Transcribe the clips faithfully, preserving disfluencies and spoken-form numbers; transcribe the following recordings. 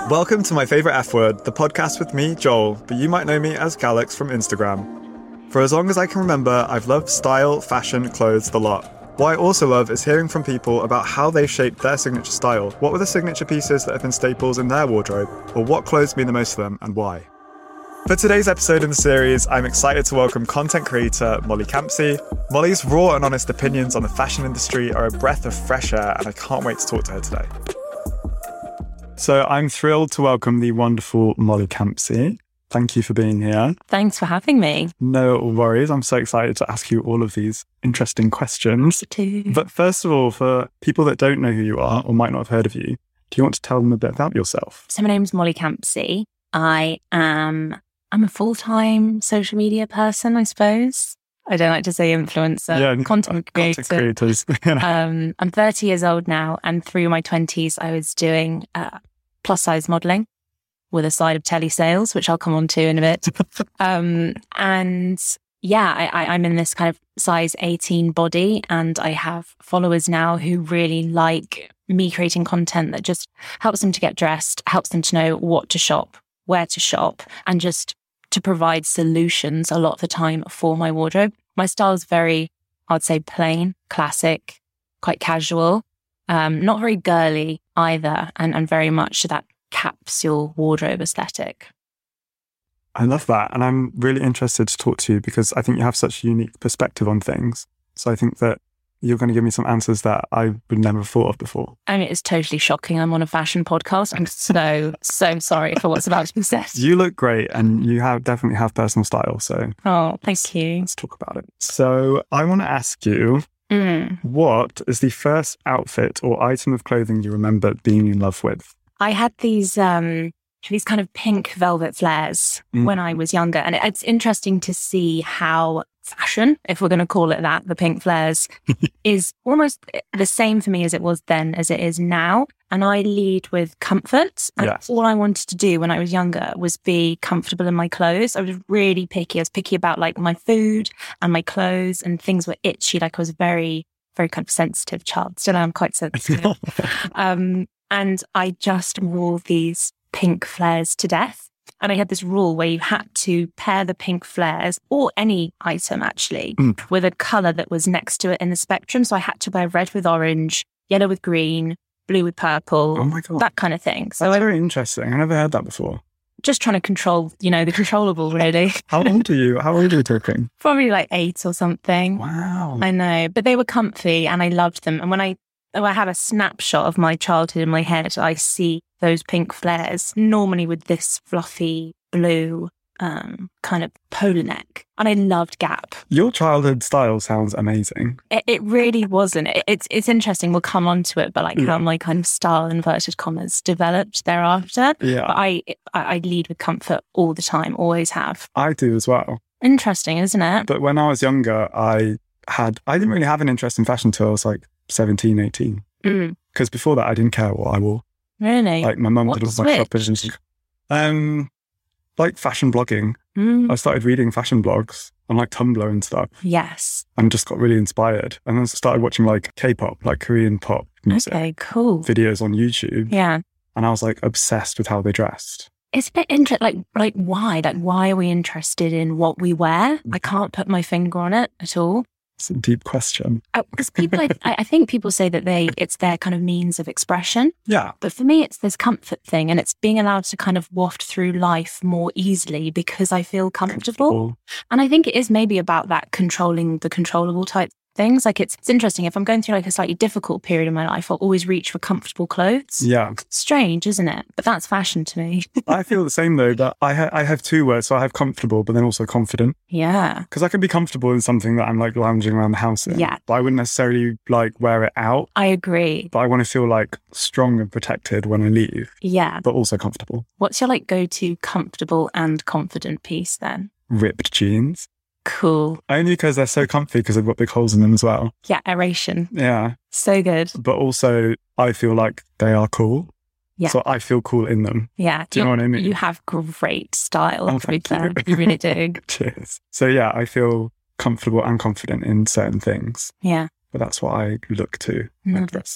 Welcome to My Favourite F Word, the podcast with me, Joel, but you might know me as Galax from Instagram. For as long as I can remember, I've loved style, fashion, clothes, the lot. What I also love is hearing from people about how they've shaped their signature style. What were the signature pieces that have been staples in their wardrobe? Or what clothes mean the most to them and why? For today's episode in the series, I'm excited to welcome content creator Molly Campsey. Molly's raw and honest opinions on the fashion industry are a breath of fresh air, and I can't wait to talk to her today. So I'm thrilled to welcome the wonderful Molly Campsey. Thank you for being here. Thanks for having me. No worries. I'm so excited to ask you all of these interesting questions. Me too. But first of all, for people that don't know who you are or might not have heard of you, do you want to tell them a bit about yourself? So my name's Molly Campsey. I am I'm a full-time social media person, I suppose. I don't like to say influencer, Yeah, content creator. Content creators. You know. um, I'm thirty years old now, and through my twenties, I was doing uh, plus-size modelling with a side of telesales, which I'll come on to in a bit. um, and yeah, I, I, I'm in this kind of size eighteen body, and I have followers now who really like me creating content that just helps them to get dressed, helps them to know what to shop, where to shop, and just to provide solutions a lot of the time for my wardrobe. My style is very, I'd say, plain, classic, quite casual, um, not very girly either, and, and very much that capsule wardrobe aesthetic. I love that. And I'm really interested to talk to you because I think you have such a unique perspective on things. So I think that you're going to give me some answers that I would never have thought of before. I mean, it's totally shocking. I'm on a fashion podcast. I'm so, so sorry for what's about to be said. You look great and you have definitely have personal style. So oh, thank you. Let's talk about it. So I want to ask you, mm. what is the first outfit or item of clothing you remember being in love with? I had these um, these kind of pink velvet flares mm. when I was younger. And it's interesting to see how fashion, if we're going to call it that, the pink flares, is almost the same for me as it was then as it is now. And I lead with comfort. And yes. all I wanted to do when I was younger was be comfortable in my clothes. I was really picky. I was picky about like my food and my clothes, and things were itchy. Like I was a very, very kind of sensitive child. Still am quite sensitive. um, and I just wore these pink flares to death. And I had this rule where you had to pair the pink flares, or any item actually, mm. with a colour that was next to it in the spectrum. So I had to wear red with orange, yellow with green, blue with purple, oh my God. That kind of thing. So That's I, very interesting. I never heard that before. Just trying to control, you know, the controllable, really. How old are you? How old are you talking? Probably like eight or something. Wow. I know, but they were comfy and I loved them. And when I, when I have a snapshot of my childhood in my head, I see those pink flares, normally with this fluffy blue um, kind of polo neck. And I loved Gap. Your childhood style sounds amazing. It, it really wasn't. It, it's it's interesting. We'll come on to it, but like yeah. how my kind of style, inverted commas, developed thereafter. Yeah. But I, I, I lead with comfort all the time, always have. I do as well. Interesting, isn't it? But when I was younger, I had, I didn't really have an interest in fashion until I was like seventeen, eighteen. Mm. Because before that, I didn't care what I wore. Really? Like my mum what did all my shopping. Um, like fashion blogging. Mm. I started reading fashion blogs on like Tumblr and stuff. Yes. And just got really inspired. And then I started watching like K-pop, like Korean pop music. Okay, cool. Videos on YouTube. Yeah. And I was like obsessed with how they dressed. It's a bit interesting. Like, like why? Like, why are we interested in what we wear? I can't put my finger on it at all. It's a deep question. Because people, I, I think people say that they, it's their kind of means of expression. Yeah. But for me, it's this comfort thing, and it's being allowed to kind of waft through life more easily because I feel comfortable. comfortable. And I think it is maybe about that controlling the controllable type things. Like it's, it's interesting. If I'm going through like a slightly difficult period in my life, I'll always reach for comfortable clothes. Yeah. Strange, isn't it? But that's fashion to me. I feel the same though, but I, ha- I have two words. So I have comfortable, but then also confident. Yeah. Because I can be comfortable in something that I'm like lounging around the house in. Yeah. But I wouldn't necessarily like wear it out. I agree. But I want to feel like strong and protected when I leave. Yeah. But also comfortable. What's your like go-to comfortable and confident piece then? Ripped jeans. Cool. Only because they're so comfy because they've got big holes in them as well. Yeah, aeration. Yeah. So good. But also I feel like they are cool. Yeah. So I feel cool in them. Yeah. Do you know what I mean? You have great style. Oh, thank you. You really do. Cheers. So yeah, I feel comfortable and confident in certain things. Yeah. But that's what I look to when Mm. dressing.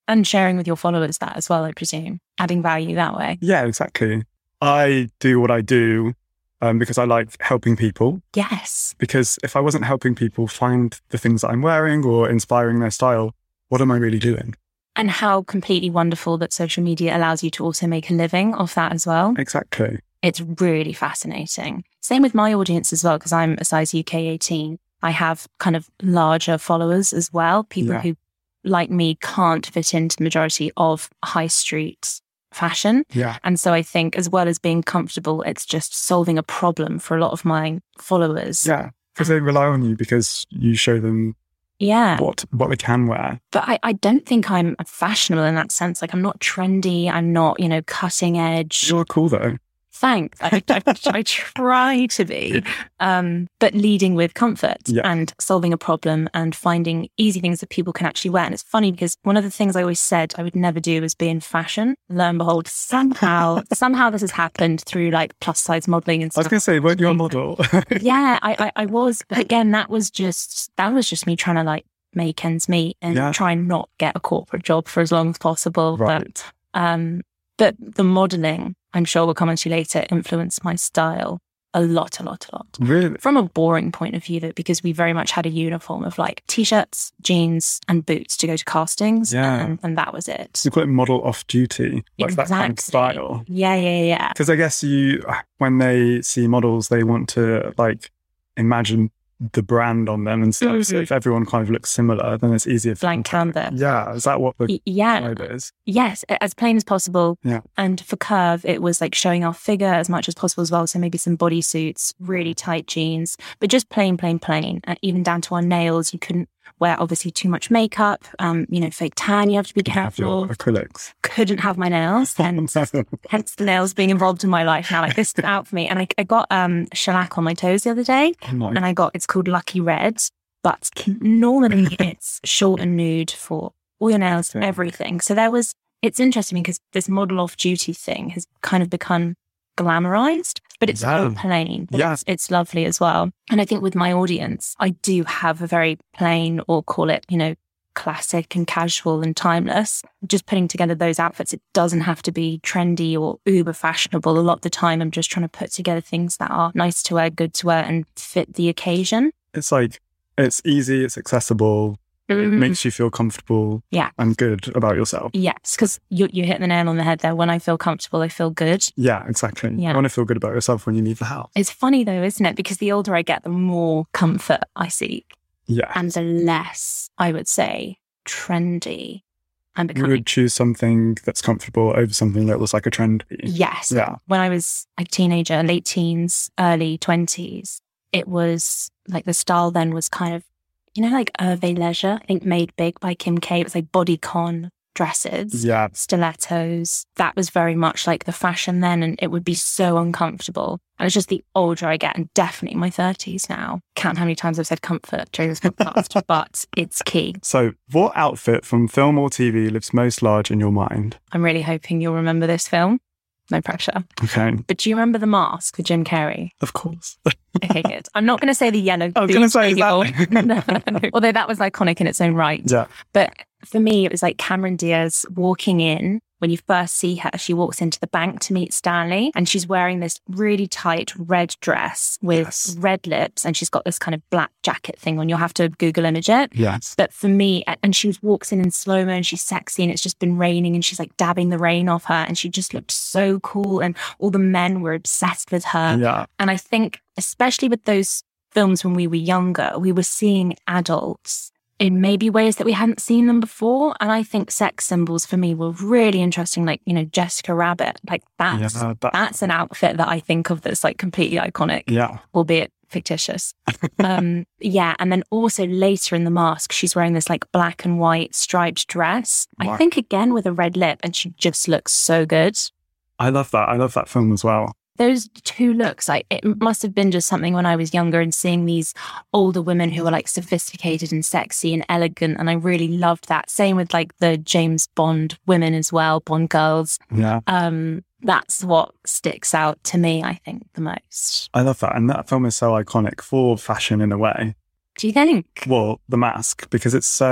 And sharing with your followers that as well, I presume, adding value that way. Yeah, exactly. I do what I do um, because I like helping people. Yes. Because if I wasn't helping people find the things that I'm wearing or inspiring their style, what am I really doing? And how completely wonderful that social media allows you to also make a living off that as well. Exactly. It's really fascinating. Same with my audience as well, because I'm a size U K eighteen. I have kind of larger followers as well, people Yeah. who, like me, can't fit into the majority of high street fashion. Yeah. And so I think as well as being comfortable, it's just solving a problem for a lot of my followers. Yeah. Because they rely on you because you show them Yeah. what what they can wear. But I, I don't think I'm fashionable in that sense. Like I'm not trendy. I'm not, you know, cutting edge. You're cool though. Thanks. I, I, I try to be, um, but leading with comfort Yeah. and solving a problem and finding easy things that people can actually wear. And it's funny because one of the things I always said I would never do was be in fashion. Lo and behold, somehow, somehow this has happened through like plus size modeling and I was stuff. going to say, weren't you a model? Yeah, I, I, I was. But again, that was just, that was just me trying to like make ends meet and Yeah. try and not get a corporate job for as long as possible. Right. But, um, but the modeling, I'm sure we'll come on to later, influenced my style a lot, a lot, a lot. Really? From a boring point of view, though, because we very much had a uniform of like t-shirts, jeans, and boots to go to castings. Yeah. And, and that was it. You call it model off duty, like that kind of Exactly. style. Yeah, yeah, yeah. Because I guess you, when they see models, they want to like imagine the brand on them and stuff. So if everyone kind of looks similar, then it's easier. For Blank canvas. Yeah, is that what the Y- Yeah. vibe is? Yes, as plain as possible. Yeah. And for Curve, it was like showing our figure as much as possible as well. So maybe some bodysuits, really tight jeans, but just plain, plain, plain. And even down to our nails, you couldn't wear obviously too much makeup. Um, you know, fake tan, you have to be Have your careful. acrylics. Couldn't have my nails, and hence the nails being involved in my life now. Like this stood out for me. And I, I got um shellac on my toes the other day, Oh my. and I got, it's called Lucky Red, but normally it's short and nude for all your nails, Yeah. everything. So there was, it's interesting because this model off duty thing has kind of become glamorized, but it's Yeah. so plain. But Yeah. It's, it's lovely as well. And I think with my audience, I do have a very plain, or call it, you know, classic and casual and timeless. Just putting together those outfits, it doesn't have to be trendy or uber fashionable. A lot of the time, I'm just trying to put together things that are nice to wear, good to wear, and fit the occasion. It's like, it's easy, it's accessible, it makes you feel comfortable Yeah. and good about yourself. Yes, because you you hit the nail on the head there. When I feel comfortable, I feel good. Yeah, exactly. Yeah. You want to feel good about yourself when you leave the house. It's funny though, isn't it? Because the older I get, the more comfort I seek, Yeah. and the less, I would say, trendy I'm You becoming. would choose something that's comfortable over something that was like a trend piece. Yes. Yeah. When I was a teenager, late teens, early twenties, it was like the style then was kind of, you know, like Hervé Leisure, I think made big by Kim K. It was like bodycon dresses, Yeah. stilettos. That was very much like the fashion then, and it would be so uncomfortable. And it's just the older I get, and definitely in my thirties now. Count how many times I've said comfort during this podcast, but it's key. So, what outfit from film or T V lives most large in your mind? I'm really hoping you'll remember this film. No pressure. Okay. But do you remember The Mask with Jim Carrey? Of course. Okay, good. I'm not going to say the yellow. I was going to say, is people. that... no, no, no. Although that was iconic in its own right. Yeah. But for me, it was like Cameron Diaz walking in. When you first see her, she walks into the bank to meet Stanley, and she's wearing this really tight red dress with Yes. red lips, and she's got this kind of black jacket thing on. You'll have to Google image it. Yes. But for me, and she walks in in slow-mo, and she's sexy, and it's just been raining, and she's like dabbing the rain off her, and she just looked so cool, and all the men were obsessed with her. Yeah. And I think, especially with those films when we were younger, we were seeing adults in maybe ways that we hadn't seen them before. And I think sex symbols for me were really interesting, like, you know, Jessica Rabbit. Like that's, Yeah, that- that's an outfit that I think of that's like completely iconic, Yeah. albeit fictitious. um, yeah. And then also later in The Mask, she's wearing this like black and white striped dress. I Wow. think again with a red lip, and she just looks so good. I love that. I love that film as well. Those two looks, like it must have been just something when I was younger and seeing these older women who were like sophisticated and sexy and elegant. And I really loved that. Same with like the James Bond women as well, Bond girls. Yeah. Um, that's what sticks out to me, I think, the most. I love that. And that film is so iconic for fashion in a way. Do you think? Well, The Mask, because it's so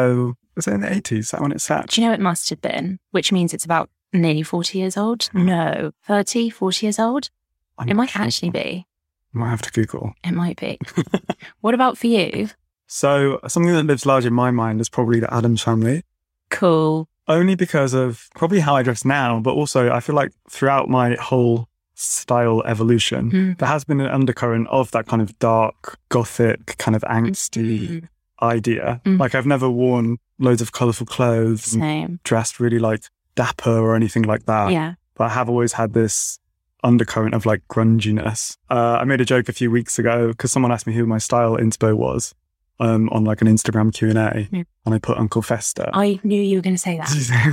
Was it in the eighties? Is that when it set? Do you know it must have been, which means it's about nearly forty years old? No, thirty, forty years old? I'm it might sure. actually be. I might have to Google. It might be. What about for you? So something that lives large in my mind is probably the Addams Family. Cool. Only because of probably how I dress now, but also I feel like throughout my whole style evolution, Mm. there has been an undercurrent of that kind of dark, gothic, kind of angsty Mm. idea. Mm. Like I've never worn loads of colourful clothes and Same. dressed really like dapper or anything like that. Yeah. But I have always had this undercurrent of like grunginess. Uh, I made a joke a few weeks ago because someone asked me who my style inspo was um, on like an Instagram Q and A, Mm. and I put Uncle Fester. I knew you were going to say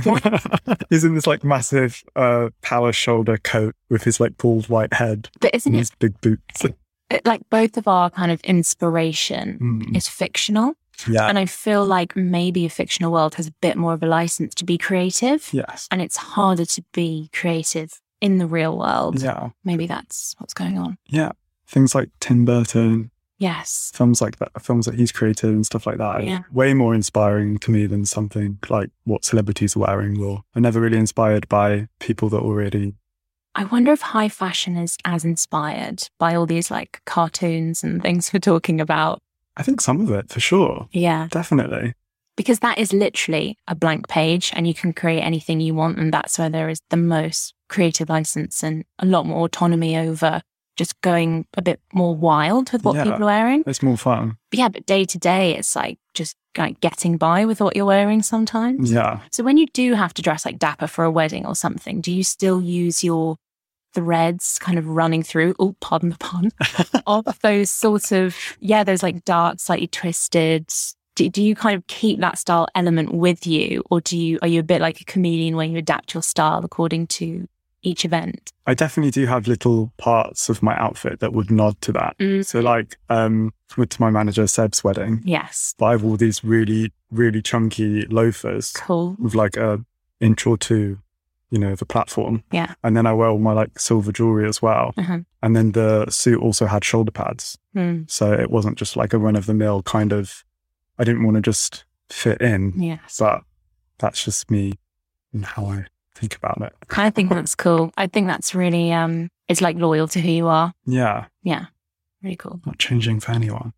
that. He's in this like massive uh, power shoulder coat with his like bald white head But isn't and it his big boots. it- like both of our kind of inspiration Mm. is fictional? Yeah. And I feel like maybe a fictional world has a bit more of a license to be creative. Yes. And it's harder to be creative in the real world. Yeah. Maybe that's what's going on. Yeah. Things like Tim Burton, Yes. films like that, films that he's created and stuff like that, are Yeah. way more inspiring to me than something like what celebrities are wearing. Or I'm never really inspired by people that already. I wonder if high fashion is as inspired by all these like cartoons and things we're talking about. I think some of it for sure, Yeah. definitely. Because that is literally a blank page and you can create anything you want. And that's where there is the most creative license and a lot more autonomy over just going a bit more wild with what Yeah. people are wearing. It's more fun. But yeah, but day to day, it's like just like getting by with what you're wearing sometimes. Yeah. So when you do have to dress like dapper for a wedding or something, do you still use your threads kind of running through, oh, pardon the pun, of those sort of, yeah, those like dark, slightly twisted, do, do you kind of keep that style element with you? Or do you, are you a bit like a chameleon where you adapt your style according to each event? I definitely do have little parts of my outfit that would nod to that. Mm. So like, um, went to my manager Seb's wedding, Yes. but I wore these really, really chunky loafers Cool. with like a inch or two, you know, the platform. Yeah. And then I wear all my like silver jewelry as well. Uh-huh. And then the suit also had shoulder pads. Mm. So it wasn't just like a run of the mill kind of, I didn't want to just fit in, Yes. but that's just me and how I think about it. I think that's cool. I think that's really, um, it's like loyal to who you are. Yeah. Yeah. Really cool. Not changing for anyone.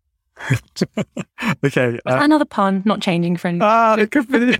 Okay. Uh, Another pun, not changing for anyone. ah, it could be.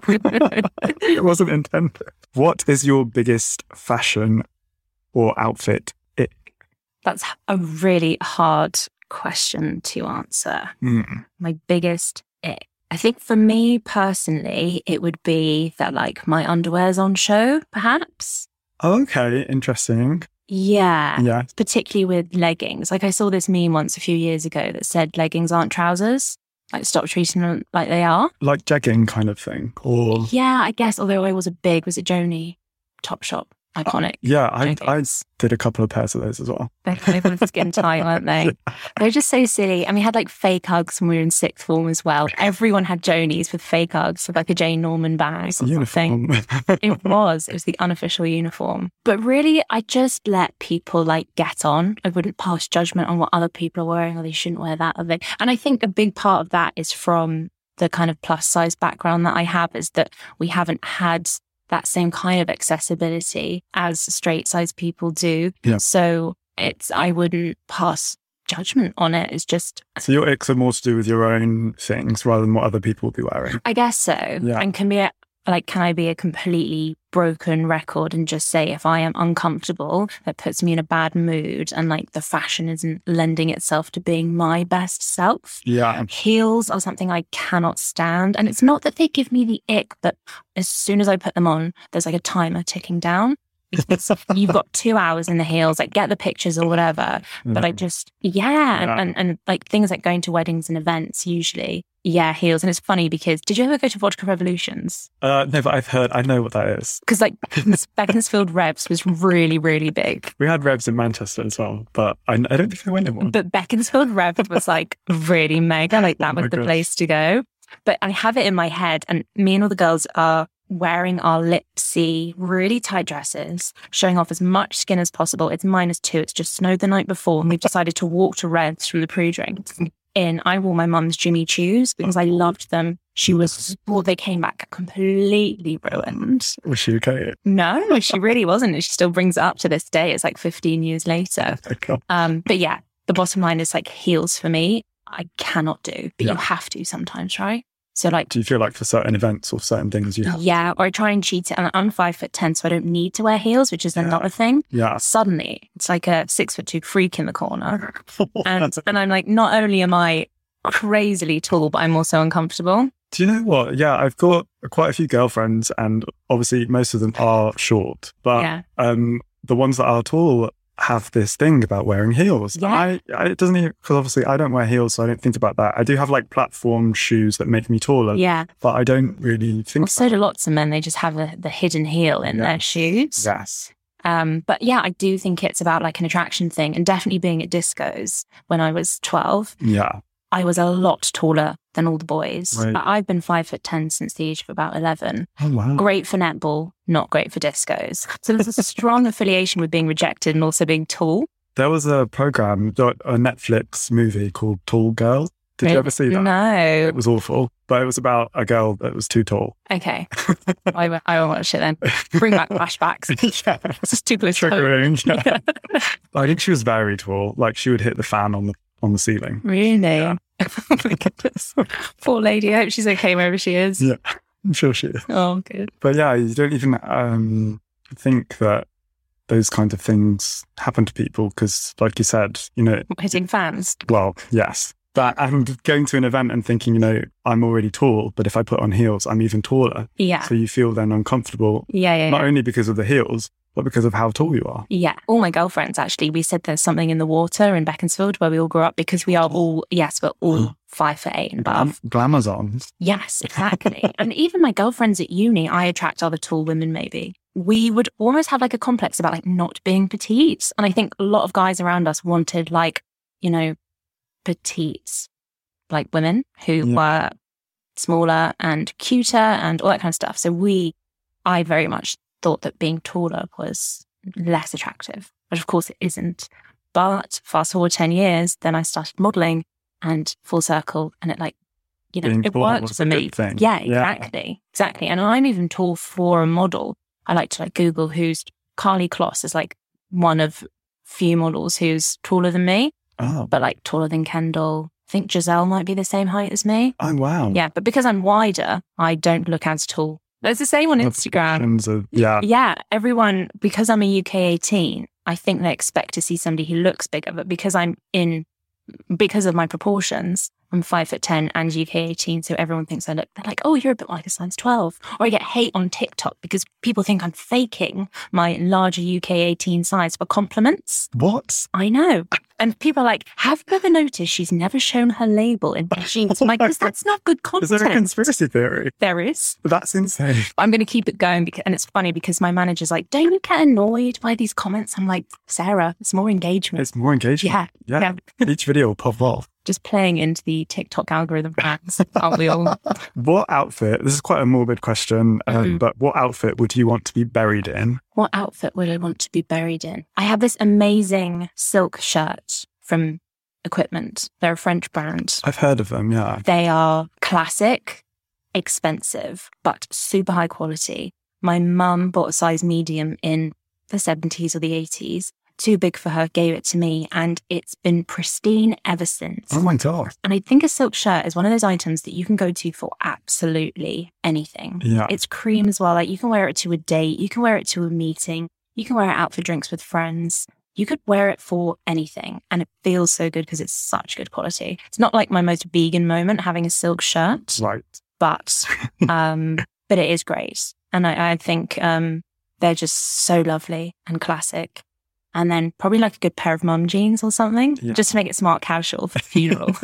It wasn't intended. What is your biggest fashion or outfit ick? That's a really hard question to answer. Mm. My biggest ick. I think for me personally, it would be that like my underwear's on show, perhaps. Okay, interesting. Yeah. Yeah. Particularly with leggings. Like I saw this meme once a few years ago that said leggings aren't trousers. Like stop treating them like they are. Like jegging kind of thing. Or Yeah, I guess. Although I was a big, was it Joni? Topshop. Iconic. yeah, I, I jeggings. did a couple of pairs of those as well. They're kind of skin tight, weren't they? They're just so silly. And we had like fake Uggs when we were in sixth form as well. Everyone had Jonies with fake Uggs with like a Jane Norman bag It's or a something. uniform. It was. It was the unofficial uniform. But really, I just let people like get on. I wouldn't pass judgment on what other people are wearing or they shouldn't wear that. Or they... And I think a big part of that is from the kind of plus size background that I have is that we haven't had that same kind of accessibility as straight size people do. Yeah. So it's, I wouldn't pass judgment on it. It's just, So your icks are more to do with your own things rather than what other people will be wearing. I guess so. Yeah. And can be a, like, can I be a completely broken record and just say if I am uncomfortable, that puts me in a bad mood and like the fashion isn't lending itself to being my best self? Yeah. Heels are something I cannot stand. And it's not that they give me the ick, but as soon as I put them on, there's like a timer ticking down. Because you've got two hours in the heels, like get the pictures or whatever. But I just, yeah. And, Yeah. and, and like things like going to weddings and events usually, yeah, heels. And it's funny because did you ever go to Vodka Revolutions? Uh, no, but I've heard, I know what that is. Because like Beaconsfield Revs was really, really big. We had Revs in Manchester as well, but I, I don't think I went in one. But Beaconsfield Revs was like really mega. Like that Oh my was the gosh. place to go. But I have it in my head and me and all the girls are wearing our lipsy, really tight dresses, showing off as much skin as possible. It's minus two. It's just snowed the night before and we've decided to walk to Revs from the pre-drinks. in, I wore my mum's Jimmy Choos because I loved them. She was, well, they came back completely ruined. Was she okay? No, she really wasn't. She still brings it up to this day. It's like fifteen years later. Okay. Um, but yeah, the bottom line is like heels for me, I cannot do, but Yeah. you have to sometimes, right? So like, Do you feel like for certain events or certain things you have? yeah, or I try and cheat it. And I'm five foot ten, so I don't need to wear heels, which is Yeah. another thing. Yeah. Suddenly, it's like a six foot two freak in the corner. And, and I'm like, not only am I crazily tall, but I'm also uncomfortable. Do you know what? Yeah, I've got quite a few girlfriends, and obviously most of them are short, but Yeah. um, the ones that are tall have this thing about wearing heels. Yeah. I, I it doesn't even, because obviously I don't wear heels, so I don't think about that. I do have like platform shoes that make me taller, Yeah. but I don't really think Well, so do lots of men. They just have a, the hidden heel in Yeah. their shoes. yes. Um, but yeah, I do think it's about like an attraction thing, and definitely being at discos when I was twelve, Yeah. I was a lot taller than all the boys. Right. I- I've been five foot ten since the age of about eleven. Oh, wow. Great for netball, not great for discos. So there's a strong affiliation with being rejected and also being tall. There was a program, a Netflix movie called Tall Girl. Did you ever see that? No. It was awful, but it was about a girl that was too tall. Okay. I, won't- I won't watch it then. Bring back flashbacks. yeah. It's just too close to home. Triggering. Yeah. I think she was very tall. Like she would hit the fan on the on the ceiling. Really? Yeah. Oh my goodness. Poor lady. I hope she's okay wherever she is. Yeah, I'm sure she is. Oh, good. But yeah, you don't even um, think that those kinds of things happen to people because, like you said, you know, Hitting fans. well, yes. That and going to an event and thinking, you know, I'm already tall, but if I put on heels, I'm even taller. Yeah. So you feel then uncomfortable, Yeah, yeah, not yeah. only because of the heels, but because of how tall you are. Yeah. All my girlfriends, actually, we said there's something in the water in Beaconsfield where we all grew up because we are all, yes, we're all five foot eight and above. Glam- Glamazons. Yes, exactly. And even my girlfriends at uni, I attract other tall women, maybe. We would almost have like a complex about like not being petite. And I think a lot of guys around us wanted like, you know, petite, like women who Yeah. were smaller and cuter and all that kind of stuff. So we, I very much thought that being taller was less attractive, which of course it isn't. But fast forward ten years, then I started modeling and full circle, and it like, you know, Being it tall worked was for a me. good thing. Yeah, Yeah. exactly. Exactly. And I'm even tall for a model. I like to like Google who's Carly Kloss is like one of few models who's taller than me, Oh, but like taller than Kendall. I think Giselle might be the same height as me. oh wow. Yeah, but because I'm wider, I don't look as tall. It's the same on Instagram. Options of- yeah. Yeah, everyone, because I'm a U K eighteen, I think they expect to see somebody who looks bigger, but because I'm in, because of my proportions, I'm five foot ten and U K eighteen, so everyone thinks I look, they're like, oh, you're a bit like a size twelve. Or I get hate on TikTok because people think I'm faking my larger U K eighteen size for compliments. What? I know. And people are like, have you ever noticed she's never shown her label in her jeans? I'm like, because that's not good Is content. there a conspiracy theory? There is. That's insane. I'm going to keep it going because, and it's funny because my manager's like, don't you get annoyed by these comments? I'm like, Sarah, it's more engagement. It's more engagement. Yeah. Yeah. Yeah. Each video will pop off. Just playing into the TikTok algorithm tracks, aren't we all? What outfit, this is quite a morbid question, um, Mhm. but what outfit would you want to be buried in? What outfit would I want to be buried in? I have this amazing silk shirt from Equipment. They're a French brand. I've heard of them, yeah. They are classic, expensive, but super high quality. My mum bought a size medium in the seventies or the eighties. Too big for her, gave it to me, and it's been pristine ever since. Oh my God. And I think a silk shirt is one of those items that you can go to for absolutely anything. Yeah. It's cream as well. Like you can wear it to a date, you can wear it to a meeting, you can wear it out for drinks with friends. You could wear it for anything, and it feels so good because it's such good quality. It's not like my most vegan moment having a silk shirt, Right. but um, but it is great, and I, I think um, they're just so lovely and classic. And then probably like a good pair of mum jeans or something, Yeah. just to make it smart casual for the funeral.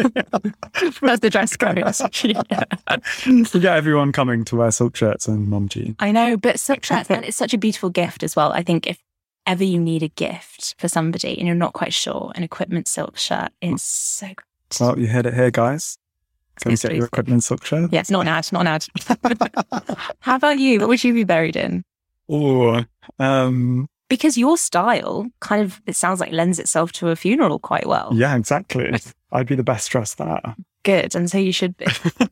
That's the dress code. Yeah. You get everyone coming to wear silk shirts and mum jeans. I know, but silk shirts, and it's such a beautiful gift as well. I think if ever you need a gift for somebody and you're not quite sure, an Equipment silk shirt is so good. Well, you heard it here, guys. Go Yes, get please your do. Equipment silk shirt. Yeah, it's not an ad, not an ad. How about you? What would you be buried in? Oh, um, Because your style kind of, it sounds like lends itself to a funeral quite well. Yeah, exactly. I'd be the best dressed there. Good. And so you should be.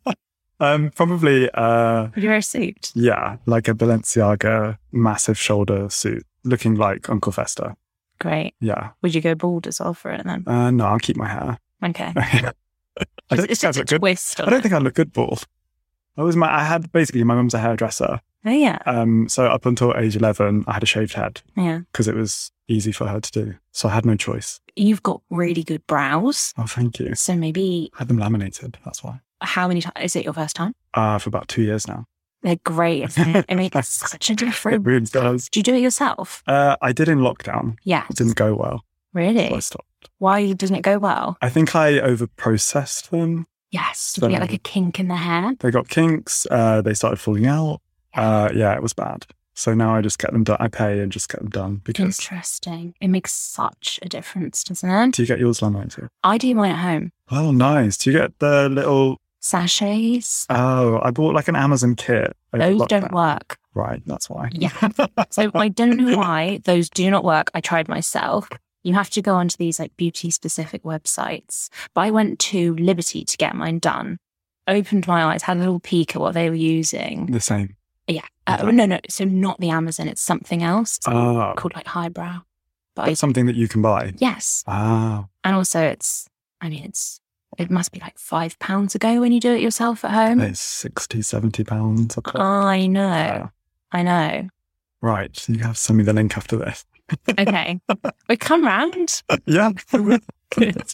um, probably... Uh, Would you wear a suit? Yeah, like a Balenciaga massive shoulder suit, looking like Uncle Fester. Great. Yeah. Would you go bald as well for it then? Uh, no, I'll keep my hair. Okay. I don't it's think I'd just a look good. twist. I don't think I'd look good bald. I was my. I had basically my mum's a hairdresser. Oh yeah. Um. So up until age eleven, I had a shaved head. Yeah. Because it was easy for her to do. So I had no choice. You've got really good brows. Oh, thank you. So maybe. I had them laminated. That's why. How many times? Is it your first time? Uh, for about two years now. They're great, isn't it? It makes such a difference. It really does. Do you do it yourself? Uh, I did in lockdown. Yeah. It didn't go well. Really? So I stopped. Why doesn't it go well? I think I over processed them. Yes. So You get like a kink in the hair. They got kinks. Uh, they started falling out. Uh, yeah, it was bad. So now I just get them done. I pay and just get them done because. Interesting. It makes such a difference, doesn't it? Do you get yours laminated? I do mine at home. Oh, nice. Do you get the little Sachets. Oh, I bought like an Amazon kit. Those don't work. Right, that's why. Yeah. So I don't know why those do not work. I tried myself. You have to go onto these like beauty specific websites. But I went to Liberty to get mine done. Opened my eyes, had a little peek at what they were using. The same. Yeah. Uh, no, no. So not the Amazon. It's something else. It's Oh. called like Highbrow. But That's I, something that you can buy. yes. Ah. And also it's, I mean, it's, it must be like five pounds a go when you do it yourself at home. It's sixty, seventy pounds. I know. Yeah. I know. Right. So you have to send me the link after this. Okay. We come round. Yeah. Good.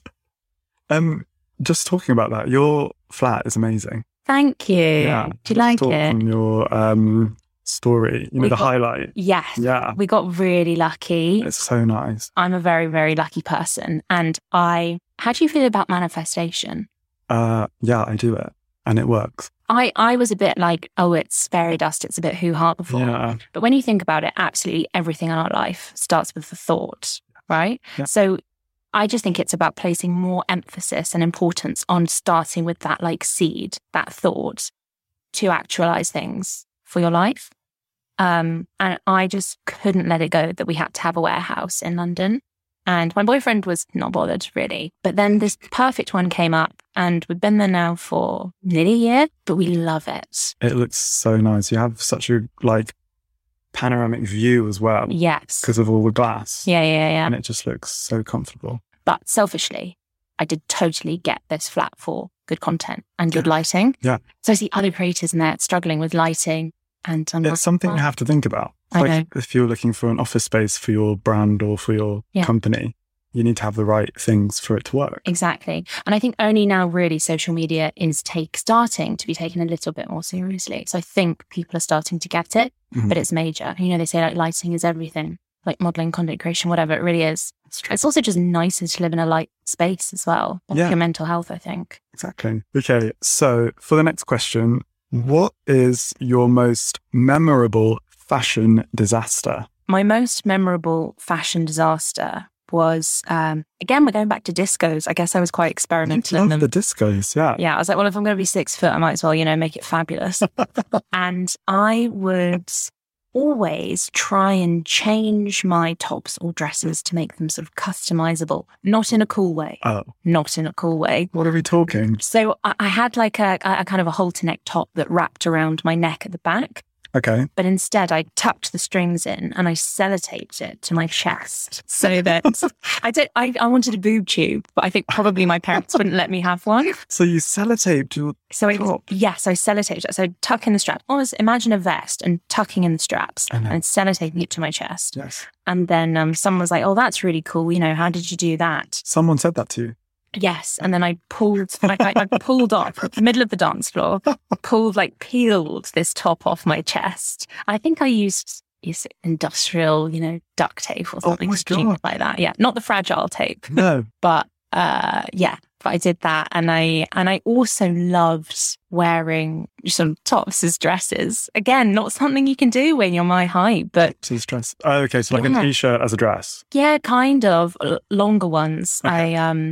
Um, just talking about that, your flat is amazing. Thank you. Yeah. Do you like Talk it? From your um story, you know, We the got- highlight. Yes. Yeah. We got really lucky. It's so nice. I'm a very, very lucky person. And I, how do you feel about manifestation? Uh, yeah, I do it, and it works. I, I was a bit like, oh, it's fairy dust. It's a bit hoo-ha before. Yeah. But when you think about it, absolutely everything in our life starts with the thought, right? Yeah. So I just think it's about placing more emphasis and importance on starting with that like seed, that thought to actualize things for your life. Um, and I just couldn't let it go that we had to have a warehouse in London. And my boyfriend was not bothered really. But then this perfect one came up and we've been there now for nearly a year, but we love it. It looks so nice. You have such a like panoramic view as well Yes. because of all the glass. Yeah, yeah, yeah. And it just looks so comfortable. But selfishly, I did totally get this flat for good content and good lighting. Yeah. So I see other creators in there struggling with lighting. And I'm like, It's something you have to think about. I Like know. if you're looking for an office space for your brand or for your Yeah. company, you need to have the right things for it to work. Exactly. And I think only now really social media is take starting to be taken a little bit more seriously. So I think people are starting to get it, Mhm. but it's major. You know, they say like lighting is everything, like modeling, content creation, whatever, it really is. It's also just nicer to live in a light space as well. Like Yeah. your mental health, I think. Exactly. Okay. So for the next question, what is your most memorable fashion disaster? My most memorable fashion disaster was, um, again, we're going back to discos. I guess I was quite experimental in Love them. the discos. Yeah. Yeah, I was like, well, if I'm going to be six foot, I might as well, you know, make it fabulous. And I would always try and change my tops or dresses to make them sort of customizable, not in a cool way, Oh, not in a cool way. what are we talking? So I, I had like a, a kind of a halter neck top that wrapped around my neck at the back. Okay. But instead, I tucked the strings in and I sellotaped it to my chest so that I did. I, I wanted a boob tube, but I think probably my parents wouldn't let me have one. So you sellotaped your So I, top? yes, I sellotaped it. So I'd tuck in the strap. Almost imagine a vest and tucking in the straps I know. and sellotaping it to my chest. Yes. And then um, someone was like, "Oh, that's really cool. You know, how did you do that?" Someone said that to you. Yes. And then I pulled, I, I, I pulled off at the middle of the dance floor, pulled, like peeled this top off my chest. I think I used, used industrial, you know, duct tape or Oh something my stupid God. like that. Yeah. Not the fragile tape, No. but uh, yeah, but I did that. And I, and I also loved wearing sort of tops as dresses. Again, not something you can do when you're my height, but To the dress. Oh, okay. So like Yeah. a t-shirt as a dress. yeah, kind of l- longer ones. Okay. I, um,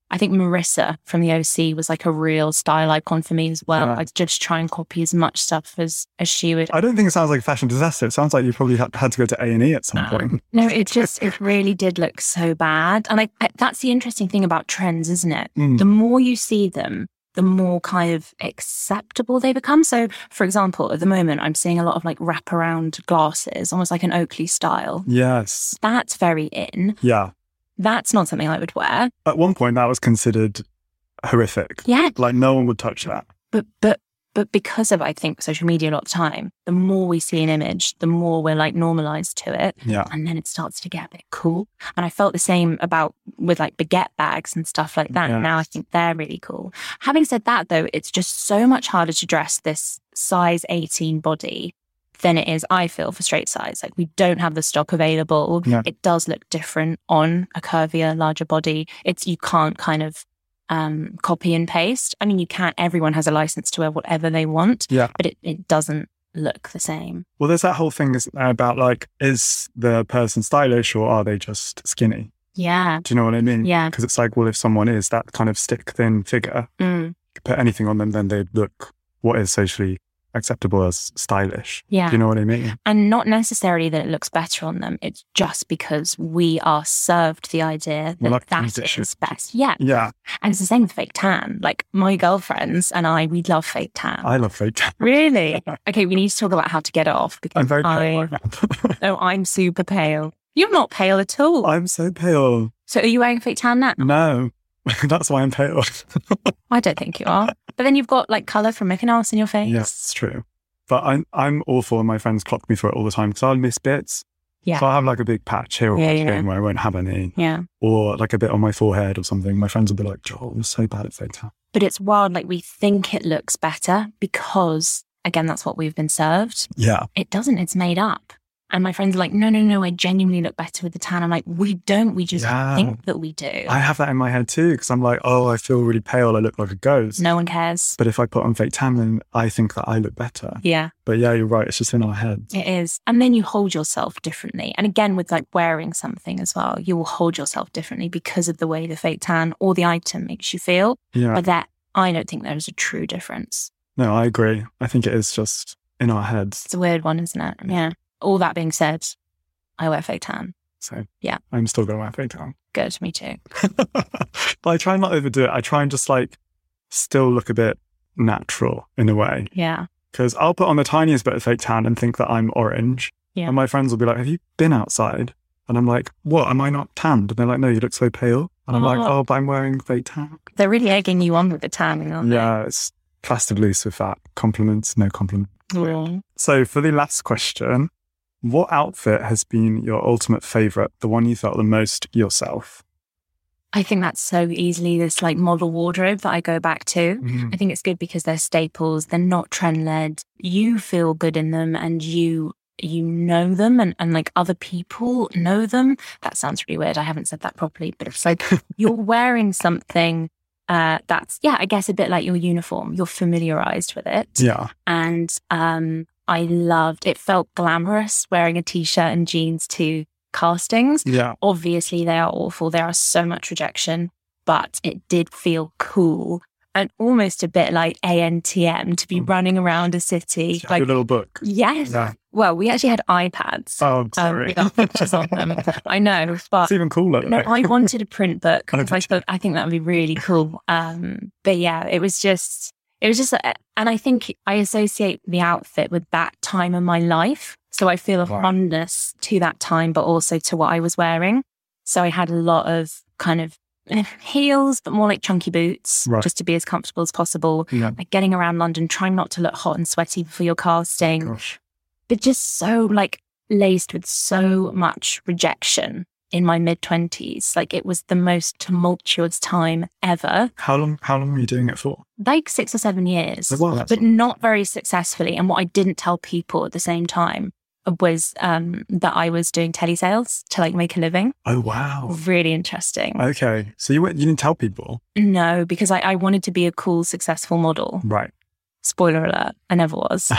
I think Marissa from the O C was like a real style icon for me as well. Yeah. I'd just try and copy as much stuff as, as she would. I don't think it sounds like a fashion disaster. It sounds like you probably had, had to go to A and E at some Uh, point. No, it just, it really did look so bad. And I, I, that's the interesting thing about trends, isn't it? Mm. The more you see them, the more kind of acceptable they become. So, for example, at the moment, I'm seeing a lot of like wraparound glasses, almost like an Oakley style. Yes. That's very in. Yeah. That's not something I would wear. At one point, that was considered horrific. Yeah. Like no one would touch that. But, but, but because of, I think, social media a lot of the time, the more we see an image, the more we're like normalized to it. Yeah. And then it starts to get a bit cool. And I felt the same about with like baguette bags and stuff like that. Yeah. Now I think they're really cool. Having said that, though, it's just so much harder to dress this size eighteen body than it is, I feel, for straight size. Like we don't have the stock available. Yeah. It does look different on a curvier, larger body. It's, you can't kind of um, copy and paste. I mean, you can't, everyone has a license to wear whatever they want, Yeah. but it, it doesn't look the same. Well, there's that whole thing isn't there, about like, is the person stylish or are they just skinny? Yeah. Do you know what I mean? Yeah. Because it's like, well, if someone is that kind of stick thin figure, Mm. put anything on them, then they look what is socially acceptable as stylish. Yeah. Do you know what I mean? And not necessarily that it looks better on them. It's just because we are served the idea that Well, like that condition. is best. Yeah. Yeah. And it's the same with fake tan. Like my girlfriends and I, we love fake tan. I love fake tan. Really? Okay, we need to talk about how to get it off because I'm very I, pale right now. no, I'm super pale. You're not pale at all. I'm so pale. So are you wearing fake tan now? No. That's why I'm pale. I don't think you are. But then you've got like colour from Mykonos in your face. Yes, it's true. But I'm I'm awful and my friends clock me for it all the time because I'll miss bits. Yeah. So I'll have like a big patch here or Yeah, patch yeah. there where I won't have any. Yeah. Or like a bit on my forehead or something. My friends will be like, Joel, you're so bad at fake tan. But it's wild. Like we think it looks better because, again, that's what we've been served. Yeah. It doesn't. It's made up. And my friends are like, no, no, no, I genuinely look better with the tan. I'm like, we don't. We just Yeah. think that we do. I have that in my head too because I'm like, oh, I feel really pale. I look like a ghost. No one cares. But if I put on fake tan, then I think that I look better. Yeah, But yeah, you're right. It's just in our heads. it is. And then you hold yourself differently. And again, with like wearing something as well, you will hold yourself differently because of the way the fake tan or the item makes you feel. Yeah. But that, I don't think there is a true difference. No, I agree. I think it is just in our heads. It's a weird one, isn't it? Yeah. All that being said, I wear fake tan. So Yeah. I'm still going to wear fake tan. Good, me too. But I try not overdo it. I try and just like still look a bit natural in a way. Yeah. Because I'll put on the tiniest bit of fake tan and think that I'm orange. Yeah. And my friends will be like, have you been outside? And I'm like, what? Am I not tanned? And they're like, no, you look so pale. And I'm like, Oh. oh, but I'm wearing fake tan. They're really egging you on with the tanning, aren't Yeah, it's plastered loose with that. Compliments, no compliments. they? Yeah. So for the last question, what outfit has been your ultimate favourite, the one you felt the most yourself? I think that's so easily this like model wardrobe that I go back to. Mm. I think it's good because they're staples. They're not trend led. You feel good in them and you you know them and, and like other people know them. That sounds really weird. I haven't said that properly, but it's like you're wearing something uh, that's, yeah, I guess a bit like your uniform. You're familiarized with it. Yeah. And um, I loved, it felt glamorous wearing a t-shirt and jeans to castings. Yeah. Obviously, they are awful. There are so much rejection, but it did feel cool and almost a bit like A N T M to be running around a city. Like Like, your little book. yes. Yeah. Well, we actually had iPads. Oh, I'm Um, sorry. we got pictures on them. I know, but It's even cooler. no, though. I wanted a print book. Oh, because I did you? thought I think that would be really cool. Um, but yeah, it was just, it was just, a, and I think I associate the outfit with that time in my life. So I feel a Right. fondness to that time, but also to what I was wearing. So I had a lot of kind of eh, heels, but more like chunky boots, Right. just to be as comfortable as possible. Yeah. Like getting around London, trying not to look hot and sweaty before your casting, Gosh. but just so like laced with so much rejection in my mid twenties. Like it was the most tumultuous time ever, How long? How long were you doing it for? like six or seven years, Well, that's but not very successfully. And what I didn't tell people at the same time was um, that I was doing telesales to like make a living. Oh wow. Really interesting. Okay, so you went. You didn't tell people, No, because I, I wanted to be a cool, successful model. right? Spoiler alert, I never was.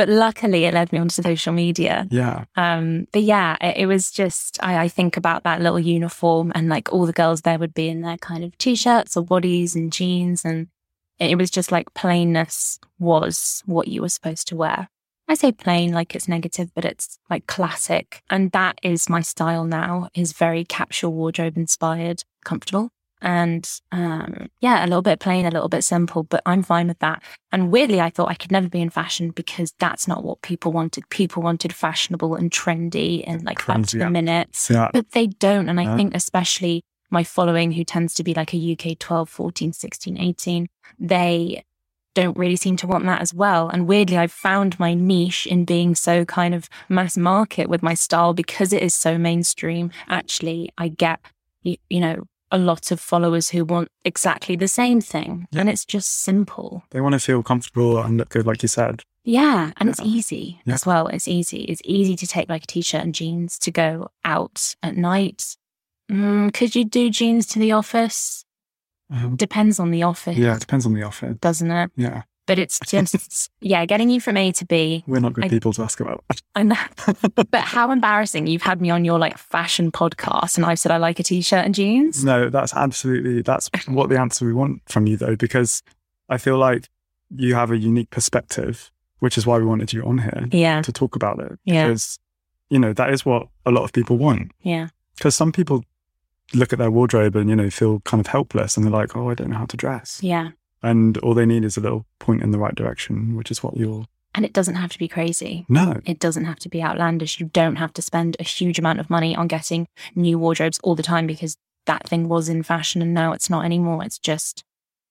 But luckily it led me onto social media. Yeah. Um, but yeah, it, it was just, I, I think about that little uniform and like all the girls there would be in their kind of t-shirts or bodies and jeans. And it, it was just like plainness was what you were supposed to wear. I say plain like it's negative, but it's like classic. And that is my style now, is very capsule wardrobe inspired, comfortable. And um, yeah, a little bit plain, a little bit simple, but I'm fine with that. And weirdly, I thought I could never be in fashion because that's not what people wanted. People wanted fashionable and trendy and like up to the minute, yeah. But they don't. And I yeah. think especially my following, who tends to be like a U K twelve, fourteen, sixteen, eighteen, they don't really seem to want that as well. And weirdly, I've found my niche in being so kind of mass market with my style because it is so mainstream. Actually, I get, you, you know, a lot of followers who want exactly the same thing. Yeah. And it's just simple. They want to feel comfortable and look good, like you said. Yeah. And yeah. it's easy yeah. as well. It's easy. It's easy to take like a t-shirt and jeans to go out at night. Mm, could you do jeans to the office? Um, depends on the office. Yeah, it depends on the office. Doesn't it? Yeah. But it's just, yeah, getting you from A to B. We're not good I, people to ask about. I know. But how embarrassing. You've had me on your like fashion podcast and I've said I like a t-shirt and jeans. No, that's absolutely, that's what the answer we want from you though, because I feel like you have a unique perspective, which is why we wanted you on here. Yeah. To talk about it. Yeah. Because, you know, that is what a lot of people want. Yeah. Because some people look at their wardrobe and, you know, feel kind of helpless and they're like, oh, I don't know how to dress. Yeah. And all they need is a little point in the right direction, which is what you're... And it doesn't have to be crazy. No. It doesn't have to be outlandish. You don't have to spend a huge amount of money on getting new wardrobes all the time because that thing was in fashion and now it's not anymore. It's just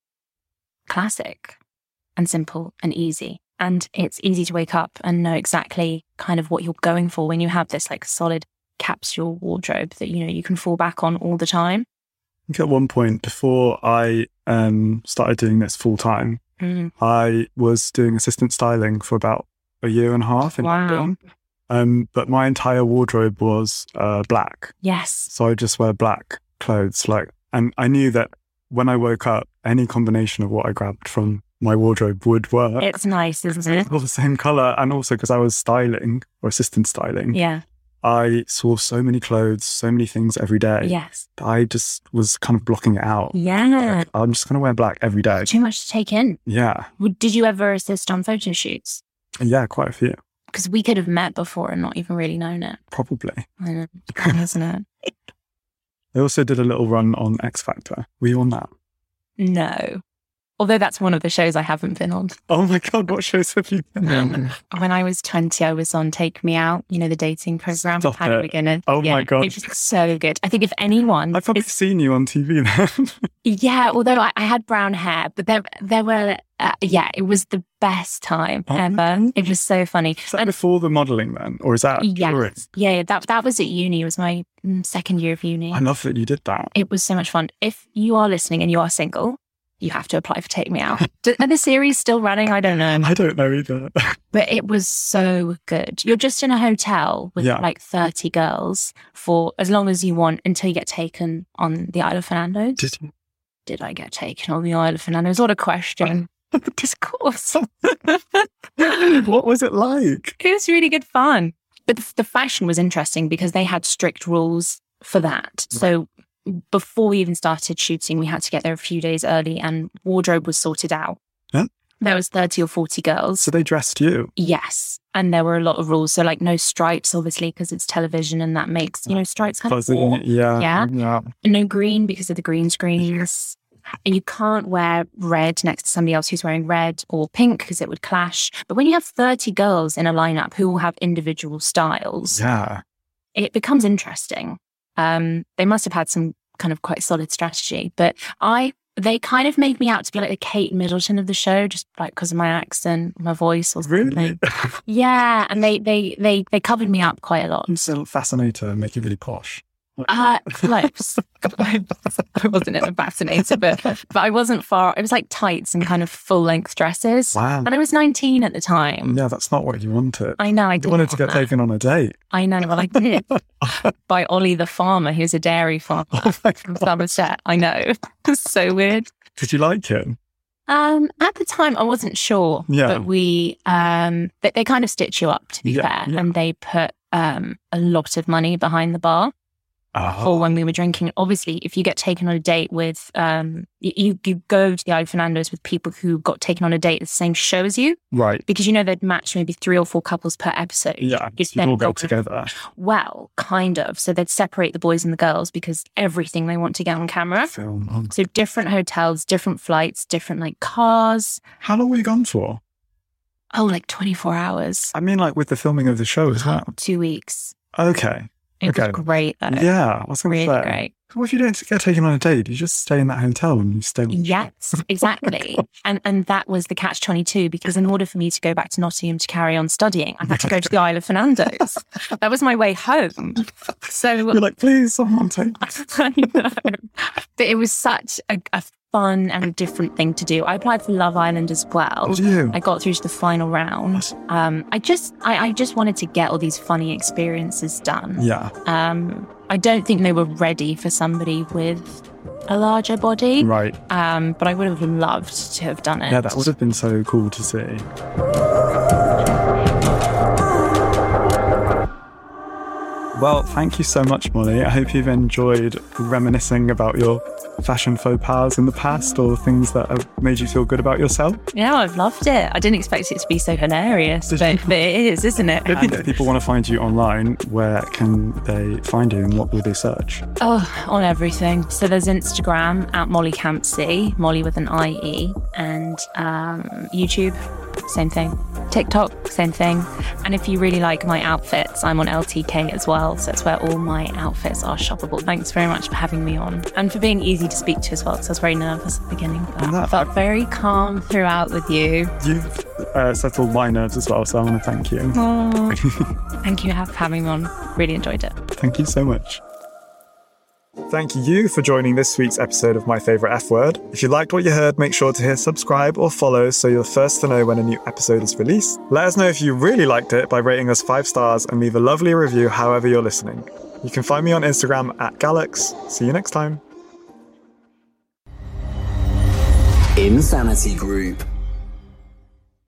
classic and simple and easy. And it's easy to wake up and know exactly kind of what you're going for when you have this like solid capsule wardrobe that, you know, you can fall back on all the time. I think at one point before I um, started doing this full time, mm. I was doing assistant styling for about a year and a half in wow. London. Um, but my entire wardrobe was uh, black. Yes. So I just wear black clothes. Like, and I knew that when I woke up, any combination of what I grabbed from my wardrobe would work. It's nice, isn't it? All the same color. And also because I was styling or assistant styling. Yeah. I saw so many clothes, so many things every day. Yes. I just was kind of blocking it out. Yeah. Like, I'm just going to wear black every day. Too much to take in. Yeah. Did you ever assist on photo shoots? Yeah, quite a few. Because we could have met before and not even really known it. Probably. I know, isn't it? I also did a little run on X Factor. Were you on that? No. Although that's one of the shows I haven't been on. Oh my God, what shows have you been on? When I was twenty, I was on Take Me Out, you know, the dating program. Stop Hannah it. McGinnis. Oh yeah, my God. It was so good. I think if anyone... I've probably is, seen you on T V then. Yeah, although I, I had brown hair, but there, there were... Uh, yeah, it was the best time oh. ever. It was so funny. Is that and, before the modelling then? Or is that yeah, during? Yeah, that, that was at uni. It was my mm, second year of uni. I love that you did that. It was so much fun. If you are listening and you are single... you have to apply for Take Me Out. Are the series still running? I don't know. I don't know either. But it was so good. You're just in a hotel with yeah. like thirty girls for as long as you want until you get taken on the Isle of Fernando. Did you? Did I get taken on the Isle of Fernando? What a question. Of course. What was it like? It was really good fun. But the, the fashion was interesting because they had strict rules for that. So before we even started shooting, we had to get there a few days early and wardrobe was sorted out. Huh? There was thirty or forty girls. So they dressed you? Yes. And there were a lot of rules. So like no stripes, obviously, because it's television and that makes, you know, stripes kind Fuzzy, of... yeah, yeah. Yeah. No green because of the green screens. And you can't wear red next to somebody else who's wearing red or pink because it would clash. But when you have thirty girls in a lineup who all have individual styles, yeah, it becomes interesting. Um, they must have had some kind of quite solid strategy, but I, they kind of made me out to be like the Kate Middleton of the show, just like because of my accent, my voice or something. Really? Yeah. And they, they, they, they covered me up quite a lot. It's a fascinator, make you really posh. Uh, close. I wasn't in a fascinator, but, but I wasn't far. It was like tights and kind of full length dresses. Wow. And I was nineteen at the time. Yeah, that's not what you wanted. I know. I did. You wanted to get that. taken on a date. I know. Well, I did. By Ollie the farmer, who's a dairy farmer oh from Somerset. I know. It's so weird. Did you like him? Um, at the time, I wasn't sure, Yeah. but we, um, they, they kind of stitch you up, to be Yeah, fair, yeah. and they put um, a lot of money behind the bar Oh. for when we were drinking. Obviously, if you get taken on a date with, um, you, you go to the Isle of Fernando's with people who got taken on a date at the same show as you, Right. because you know they'd match maybe three or four couples per episode. Yeah. You'd You then all go go- together. Well, kind of. So they'd separate the boys and the girls because everything they want to get on camera. Film. on. So different hotels, different flights, different like cars. How long were you gone for? Oh, like twenty-four hours, I mean, like with the filming of the show as well. two weeks. Okay. It Okay. was great though. Yeah. I was going to Really say. great. What if you don't get taken on a date? You just stay in that hotel and you stay with Yes, exactly. and and that was the catch twenty-two, because in order for me to go back to Nottingham to carry on studying, I had to go to the Isle of Fernando's. That was my way home. So You're like, please, someone take me. I know. But it was such a, a fun and different thing to do. I applied for Love Island as well. Did you? I got through to the final round. Um, I just I, I just wanted to get all these funny experiences done. Yeah. Um, I don't think they were ready for somebody with a larger body. Right. Um, but I would have loved to have done it. Yeah, that would have been so cool to see. Well, thank you so much, Molly. I hope you've enjoyed reminiscing about your fashion faux pas in the past or things that have made you feel good about yourself. Yeah, I've loved it. I didn't expect it to be so hilarious, but, but it is, isn't it? If people want to find you online, where can they find you and what will they search? Oh, on everything. So there's Instagram at Molly Campsey, Molly with an I E, and um, YouTube, same thing. TikTok, same thing. And if you really like my outfits, I'm on L T K as well. So that's where all my outfits are shoppable. Thanks very much for having me on and for being easy to speak to as well, because I was very nervous at the beginning. But No, I felt very calm throughout with you. You've uh, settled my nerves as well, so I want to thank you. Oh, thank you for having me on. Really enjoyed it. Thank you so much. Thank you for joining this week's episode of My Favourite F Word. If you liked what you heard, make sure to hit subscribe or follow so you're first to know when a new episode is released. Let us know if you really liked it by rating us five stars and leave a lovely review however you're listening. You can find me on Instagram at Galax. See you next time. Insanity Group.